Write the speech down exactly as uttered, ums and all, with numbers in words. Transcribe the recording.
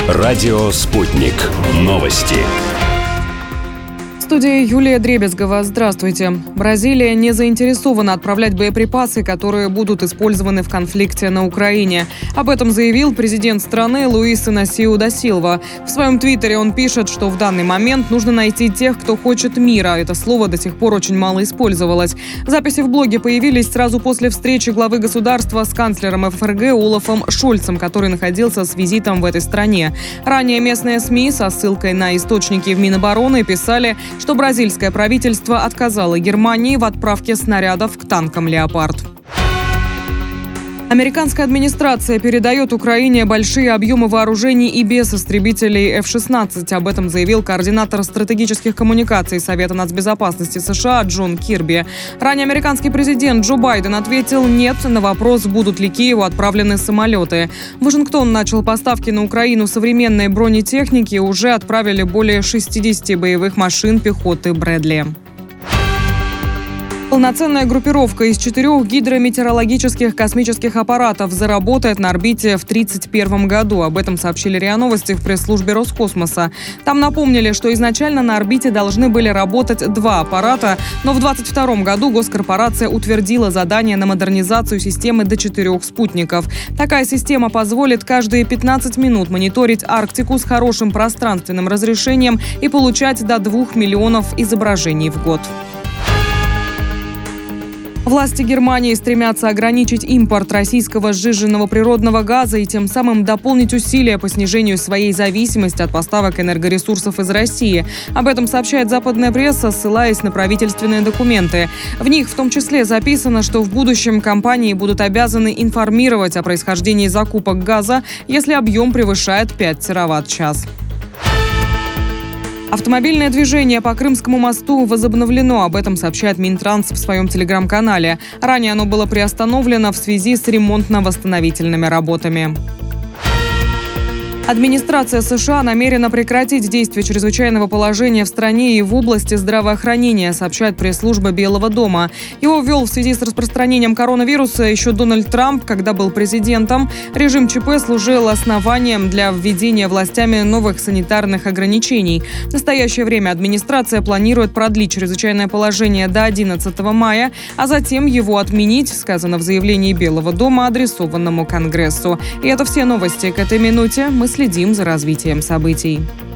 Радио «Спутник». Новости. В студии Юлия Дребезгова. Здравствуйте. Бразилия не заинтересована отправлять боеприпасы, которые будут использованы в конфликте на Украине. Об этом заявил президент страны Луис Инасиу да Силва. В своем твиттере он пишет, что в данный момент нужно найти тех, кто хочет мира. Это слово до сих пор очень мало использовалось. Записи в блоге появились сразу после встречи главы государства с канцлером эф эр гэ Олафом Шольцем, который находился с визитом в этой стране. Ранее местные СМИ со ссылкой на источники в Минобороны писали, что бразильское правительство отказало Германии в отправке снарядов к танкам «Леопард». Американская администрация передает Украине большие объемы вооружений и без истребителей эф шестнадцать. Об этом заявил координатор стратегических коммуникаций Совета нацбезопасности США Джон Кирби. Ранее американский президент Джо Байден ответил «нет» на вопрос, будут ли Киеву отправлены самолеты. Вашингтон начал поставки на Украину современной бронетехники и уже отправили более шестидесяти боевых машин пехоты «Брэдли». Полноценная группировка из четырех гидрометеорологических космических аппаратов заработает на орбите в две тысячи тридцать первом году. Об этом сообщили РИА Новости в пресс-службе Роскосмоса. Там напомнили, что изначально на орбите должны были работать два аппарата, но в две тысячи двадцать втором году госкорпорация утвердила задание на модернизацию системы до четырех спутников. Такая система позволит каждые пятнадцать минут мониторить Арктику с хорошим пространственным разрешением и получать до двух миллионов изображений в год. Власти Германии стремятся ограничить импорт российского сжиженного природного газа и тем самым дополнить усилия по снижению своей зависимости от поставок энергоресурсов из России. Об этом сообщает западная пресса, ссылаясь на правительственные документы. В них в том числе записано, что в будущем компании будут обязаны информировать о происхождении закупок газа, если объем превышает пять тераватт-час. Автомобильное движение по Крымскому мосту возобновлено. Об этом сообщает Минтранс в своем телеграм-канале. Ранее оно было приостановлено в связи с ремонтно-восстановительными работами. Администрация США намерена прекратить действие чрезвычайного положения в стране и в области здравоохранения, сообщает пресс-служба Белого дома. Его ввел в связи с распространением коронавируса еще Дональд Трамп, когда был президентом. Режим ЧП служил основанием для введения властями новых санитарных ограничений. В настоящее время администрация планирует продлить чрезвычайное положение до одиннадцатого мая, а затем его отменить, сказано в заявлении Белого дома, адресованному Конгрессу. И это все новости к этой минуте. Мы следим за развитием событий.